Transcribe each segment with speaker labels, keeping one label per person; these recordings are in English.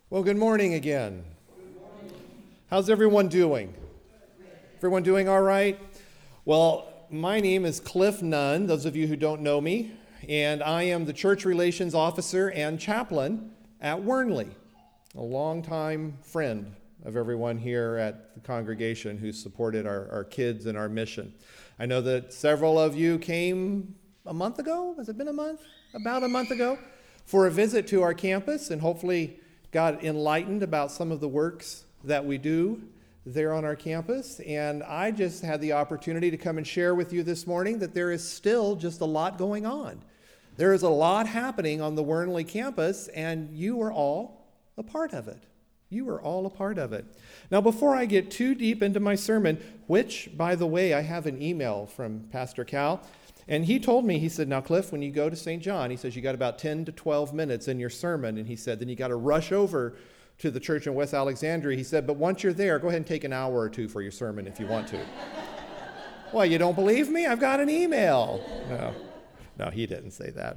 Speaker 1: Well, good morning again. How's everyone doing? Everyone doing all right? Well, my name is Cliff Nunn, those of you who don't know me, and I am the Church Relations Officer and Chaplain at Wernley, a longtime friend of everyone here at the congregation who supported our kids and our mission. I know that several of you came a month ago. Has it been a month? About a month ago for a visit to our campus, and hopefully got enlightened about some of the works that we do there on our campus. And I just had the opportunity to come and share with you this morning that there is still just a lot going on. There is a lot happening on the Wernley campus, and you are all a part of it. You are all a part of it. Now, before I get too deep into my sermon, which, by the way, I have an email from Pastor Cal, and he told me, he said, now, Cliff, when you go to St. John, he says, you got about 10 to 12 minutes in your sermon. And he said, then you got to rush over to the church in West Alexandria. He said, but once you're there, go ahead and take an hour or two for your sermon if you want to. Well, you don't believe me? I've got an email. No, he didn't say that.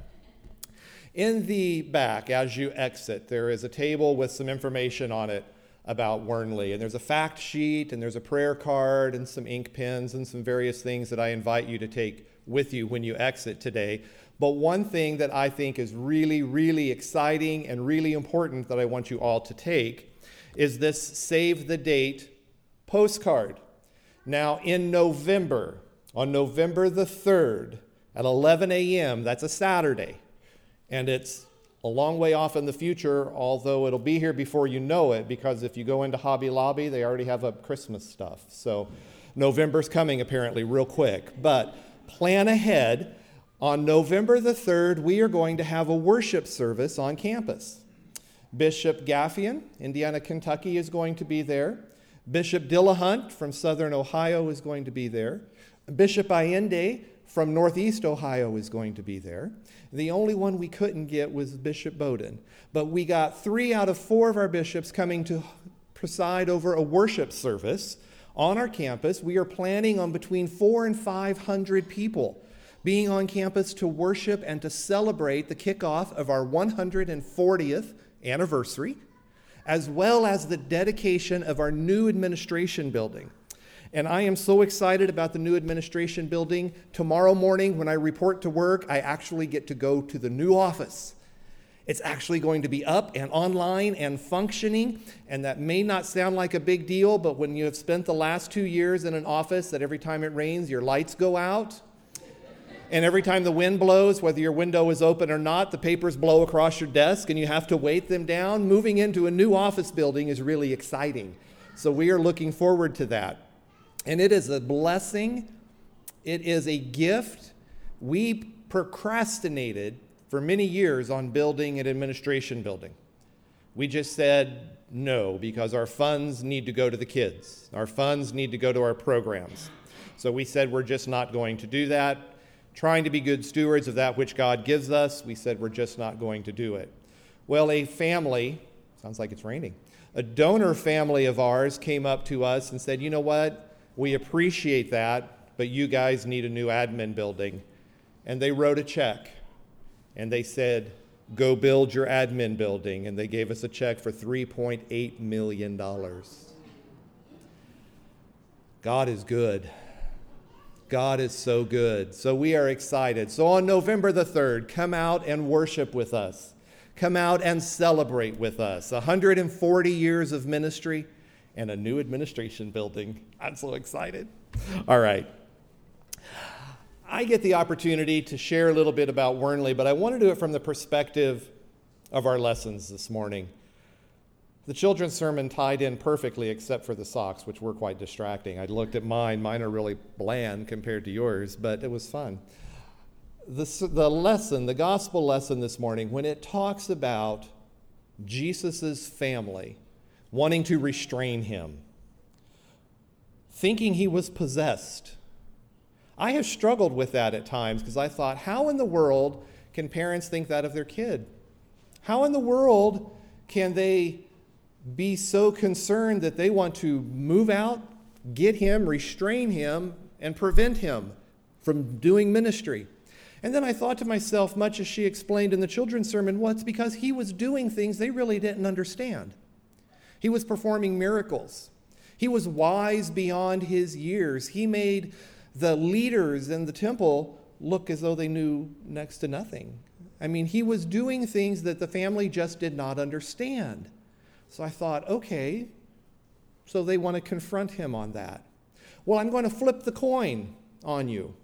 Speaker 1: In the back, as you exit, there is a table with some information on it about Wernley. And there's a fact sheet, and there's a prayer card, and some ink pens, and some various things that I invite you to take with you when you exit today. But one thing that I think is really, really exciting and really important that I want you all to take is this Save the Date postcard. Now, in November, on November the 3rd at 11 a.m., that's a Saturday, and it's a long way off in the future, although it'll be here before you know it, because if you go into Hobby Lobby, they already have up Christmas stuff. So November's coming apparently real quick. But plan ahead. On November the 3rd, we are going to have a worship service on campus. Bishop Gaffian, Indiana, Kentucky, is going to be there. Bishop Dillahunt from Southern Ohio is going to be there. Bishop Allende from Northeast Ohio is going to be there. The only one we couldn't get was Bishop Bowden. But we got 3 out of 4 of our bishops coming to preside over a worship service on our campus. We are planning on between 400 and 500 people being on campus to worship and to celebrate the kickoff of our 140th anniversary, as well as the dedication of our new administration building. And I am so excited about the new administration building. Tomorrow morning when I report to work, I actually get to go to the new office. It's actually going to be up and online and functioning, and that may not sound like a big deal, but when you have spent the last 2 years in an office that every time it rains, your lights go out, and every time the wind blows, whether your window is open or not, the papers blow across your desk and you have to weight them down, moving into a new office building is really exciting. So we are looking forward to that. And it is a blessing. It is a gift. We procrastinated for many years on building an administration building. We just said no because our funds need to go to the kids. Our funds need to go to our programs. So we said we're just not going to do that. Trying to be good stewards of that which God gives us, we said we're just not going to do it. Well, a family, sounds like it's raining, a donor family of ours came up to us and said, you know what, we appreciate that, but you guys need a new admin building. And they wrote a check. And they said, go build your admin building. And they gave us a check for $3.8 million. God is good. God is so good. So we are excited. So on November the 3rd, come out and worship with us. Come out and celebrate with us. 140 years of ministry and a new administration building. I'm so excited. All right. I get the opportunity to share a little bit about Wernley, but I want to do it from the perspective of our lessons this morning. The children's sermon tied in perfectly except for the socks, which were quite distracting. I looked at mine. Mine are really bland compared to yours, but it was fun. The lesson, the gospel lesson this morning, when it talks about Jesus' family wanting to restrain him, thinking he was possessed. I have struggled with that at times because I thought, how in the world can parents think that of their kid? How in the world can they be so concerned that they want to move out, get him, restrain him, and prevent him from doing ministry? And then I thought to myself, much as she explained in the children's sermon, well, it's because he was doing things they really didn't understand. He was performing miracles. He was wise beyond his years. He made the leaders in the temple look as though they knew next to nothing. I mean, he was doing things that the family just did not understand. So I thought, okay, so they want to confront him on that. Well, I'm going to flip the coin on you.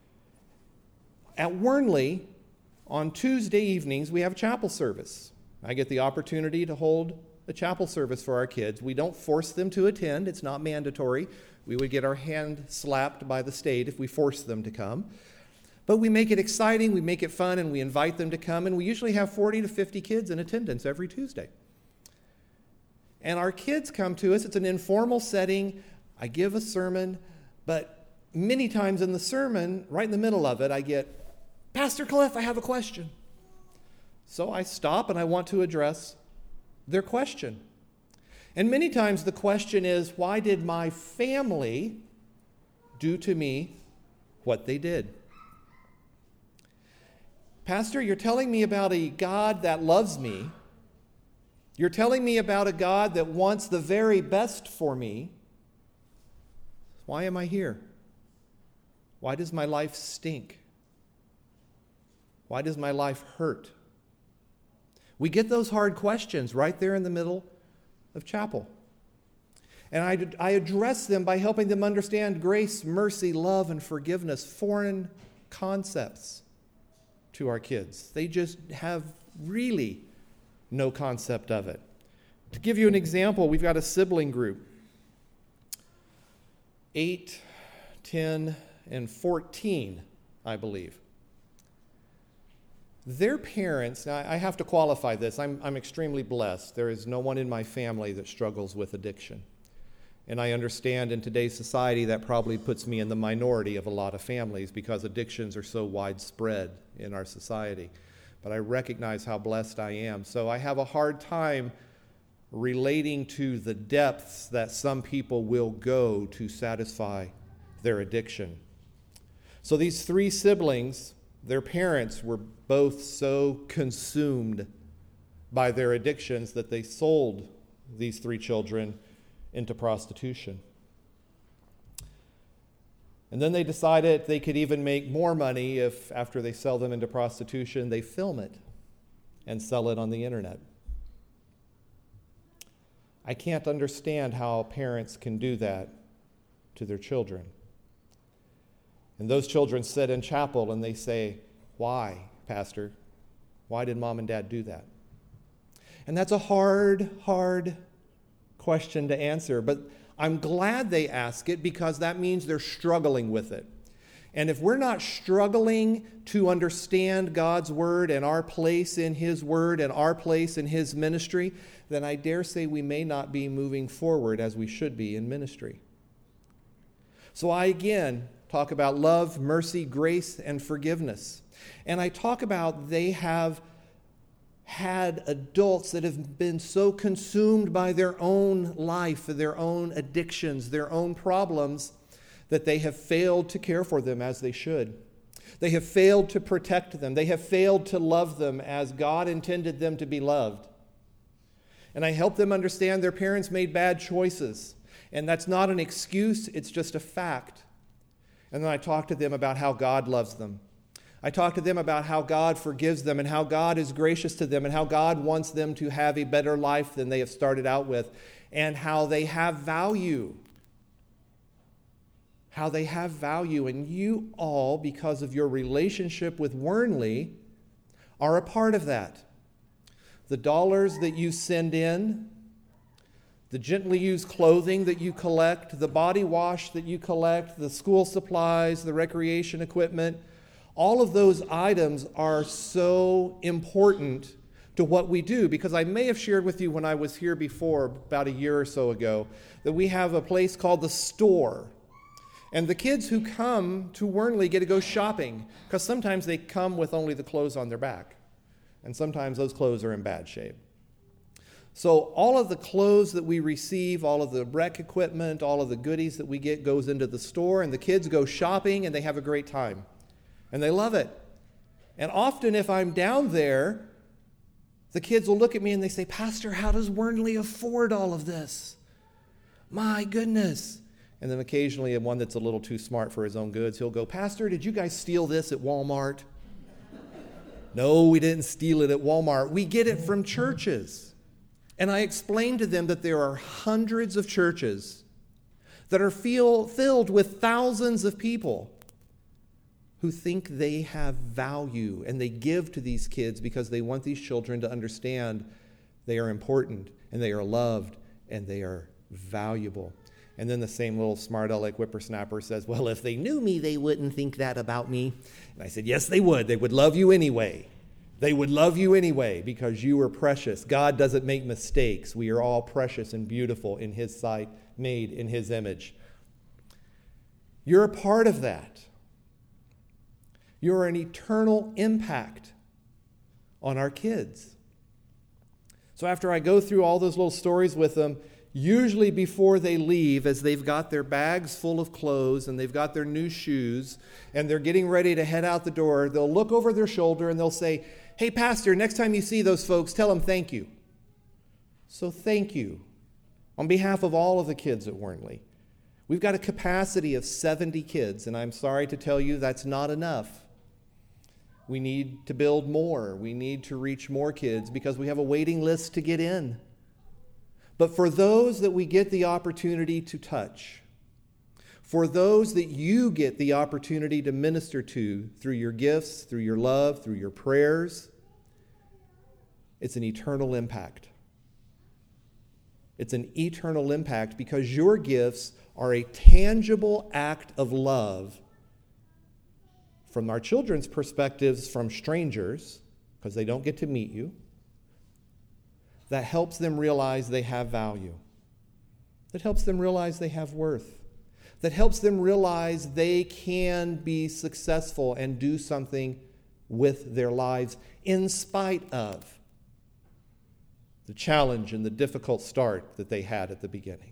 Speaker 1: At Wernley, on Tuesday evenings, we have a chapel service. I get the opportunity to hold a chapel service for our kids. We don't force them to attend. It's not mandatory. We would get our hand slapped by the state if we forced them to come. But we make it exciting, we make it fun, and we invite them to come, and we usually have 40 to 50 kids in attendance every Tuesday. And our kids come to us. It's an informal setting. I give a sermon, but many times in the sermon, right in the middle of it, I get, Pastor Cliff, I have a question. So I stop and I want to address their question. And many times the question is, why did my family do to me what they did? Pastor, you're telling me about a God that loves me. You're telling me about a God that wants the very best for me. Why am I here? Why does my life stink? Why does my life hurt? We get those hard questions right there in the middle of chapel. And I address them by helping them understand grace, mercy, love, and forgiveness, foreign concepts to our kids. They just have really no concept of it. To give you an example, we've got a sibling group, 8, 10, and 14, I believe. Their parents, now I have to qualify this, I'm extremely blessed. There is no one in my family that struggles with addiction. And I understand in today's society that probably puts me in the minority of a lot of families because addictions are so widespread in our society. But I recognize how blessed I am. So I have a hard time relating to the depths that some people will go to satisfy their addiction. So these 3 siblings, their parents were both so consumed by their addictions that they sold these 3 children into prostitution. And then they decided they could even make more money if, after they sell them into prostitution, they film it and sell it on the internet. I can't understand how parents can do that to their children. And those children sit in chapel and they say, why, Pastor? Why did Mom and Dad do that? And that's a hard question to answer, but I'm glad they ask it because that means they're struggling with it. And if we're not struggling to understand God's word and our place in his word and our place in his ministry, then I dare say we may not be moving forward as we should be in ministry. So I again talk about love, mercy, grace, and forgiveness. And I talk about they have had adults that have been so consumed by their own life, their own addictions, their own problems, that they have failed to care for them as they should. They have failed to protect them. They have failed to love them as God intended them to be loved. And I help them understand their parents made bad choices. And that's not an excuse, it's just a fact. And then I talk to them about how God loves them. I talk to them about how God forgives them and how God is gracious to them and how God wants them to have a better life than they have started out with and how they have value. How they have value. And you all, because of your relationship with Wernley, are a part of that. The dollars that you send in, the gently used clothing that you collect, the body wash that you collect, the school supplies, the recreation equipment, all of those items are so important to what we do, because I may have shared with you when I was here before, about a year or so ago, that we have a place called the store. And the kids who come to Wernley get to go shopping, because sometimes they come with only the clothes on their back. And sometimes those clothes are in bad shape. So all of the clothes that we receive, all of the rec equipment, all of the goodies that we get goes into the store, and the kids go shopping and they have a great time. And they love it. And often if I'm down there, The kids will look at me and they say, Pastor, how does Wernley afford all of this? My goodness. And then occasionally one that's a little too smart for his own goods, he'll go, Pastor, did you guys steal this at Walmart? No, we didn't steal it at Walmart. We get it from churches. And I explained to them that there are hundreds of churches that are filled with thousands of people who think they have value, and they give to these kids because they want these children to understand they are important and they are loved and they are valuable. And then the same little smart aleck whippersnapper says, well, if they knew me, they wouldn't think that about me. And I said, yes, they would. They would love you anyway. They would love you anyway because you are precious. God doesn't make mistakes. We are all precious and beautiful in His sight, made in His image. You're a part of that. You're an eternal impact on our kids. So after I go through all those little stories with them, usually before they leave, as they've got their bags full of clothes and they've got their new shoes and they're getting ready to head out the door, they'll look over their shoulder and they'll say, hey, Pastor, next time you see those folks, tell them thank you. So thank you on behalf of all of the kids at Wernley. We've got a capacity of 70 kids, and I'm sorry to tell you that's not enough. We need to build more. We need to reach more kids because we have a waiting list to get in. But for those that we get the opportunity to touch, for those that you get the opportunity to minister to through your gifts, through your love, through your prayers, it's an eternal impact. It's an eternal impact because your gifts are a tangible act of love from our children's perspectives, from strangers, because they don't get to meet you, that helps them realize they have value, that helps them realize they have worth, that helps them realize they can be successful and do something with their lives in spite of the challenge and the difficult start that they had at the beginning.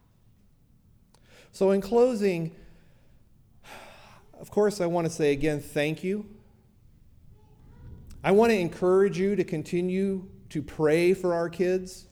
Speaker 1: So in closing, of course, I want to say again, thank you. I want to encourage you to continue to pray for our kids.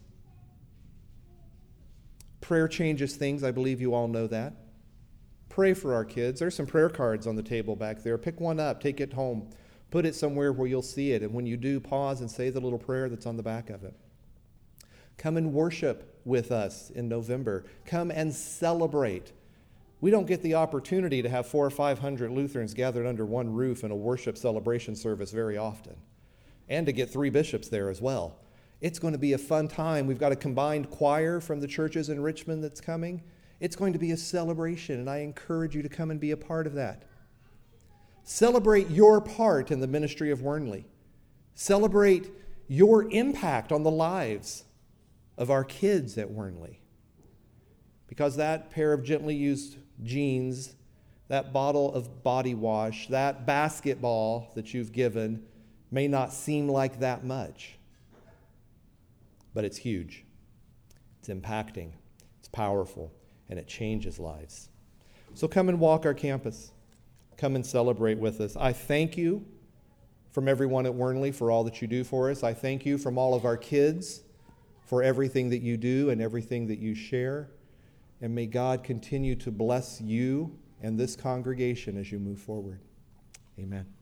Speaker 1: Prayer changes things. I believe you all know that. Pray for our kids. There's some prayer cards on the table back there. Pick one up, take it home, put it somewhere where you'll see it. And when you do, pause and say the little prayer that's on the back of it. Come and worship with us in November. Come and celebrate. We don't get the opportunity to have 400 or 500 Lutherans gathered under one roof in a worship celebration service very often, and to get 3 bishops there as well. It's going to be a fun time. We've got a combined choir from the churches in Richmond that's coming. It's going to be a celebration, and I encourage you to come and be a part of that. Celebrate your part in the ministry of Wernley. Celebrate your impact on the lives of our kids at Wernley. Because that pair of gently used jeans, that bottle of body wash, that basketball that you've given may not seem like that much, but it's huge. It's impacting, it's powerful, and it changes lives. So come and walk our campus. Come and celebrate with us. I thank you from everyone at Wernley for all that you do for us. I thank you from all of our kids for everything that you do and everything that you share. And may God continue to bless you and this congregation as you move forward. Amen.